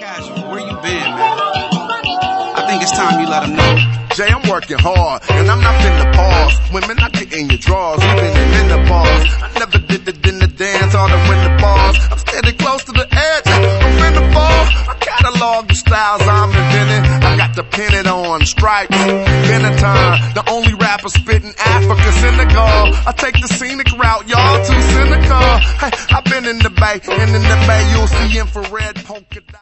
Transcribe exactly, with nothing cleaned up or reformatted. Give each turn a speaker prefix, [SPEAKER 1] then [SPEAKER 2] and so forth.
[SPEAKER 1] Cash, where you been, man? I think it's time you let them know.
[SPEAKER 2] Jay, I'm working hard, and I'm not finna pause. Women, I get in your drawers, even in menopause. I never did the dinner dance, all the winter bars. I'm standing close to the edge, I'm finna fall. I catalog the styles I'm inventing. I got the pennant on, stripes, Benetton. The only rapper spitting Africa, Senegal. I take the scenic route, y'all too cynical. Hey, I've been in the Bay, and in the Bay you'll see infrared polka dot.